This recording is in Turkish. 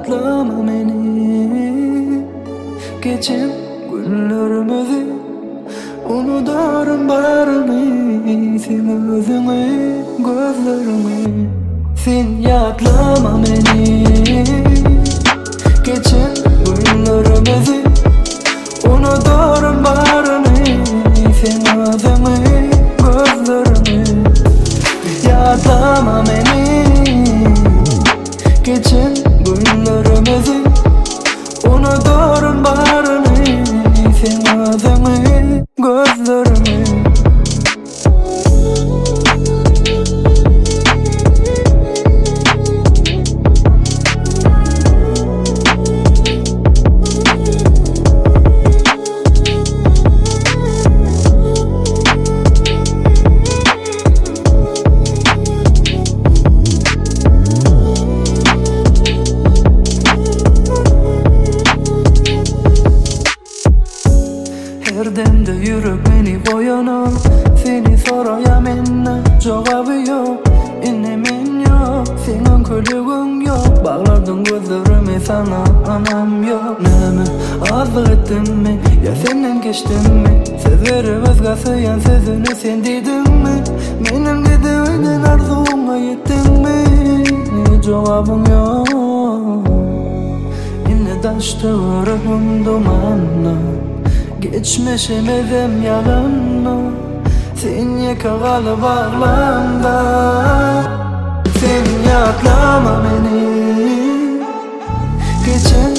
yatlama beni. Geçen günlerimizi unutarım barını, sen özüne gözlerimi. Sen yatlama beni. Geçen günlerimizi unutarım barını, sen özüne gözlerimi. Yatlama beni. Geçen günlerimizi unutarım barını, sen özüne gözlerimi. Her demde yürek beni boyana, seni soraya menne cevabı yok. İnnemin yok, senin külüğün yok. Bağlardın gözlerimi sana, anam yok. Neme azlık ettin mi, ya senden geçtin mi? Sözleri özgası sözünü sen dedin mi? Benim dediğinin arzuma yettin mi? Cevabın yok. Yine taştı ruhum dumanla, geçmişim evim yalanla. Sen yakalı bağlamda. Sen yaklama beni. Geçen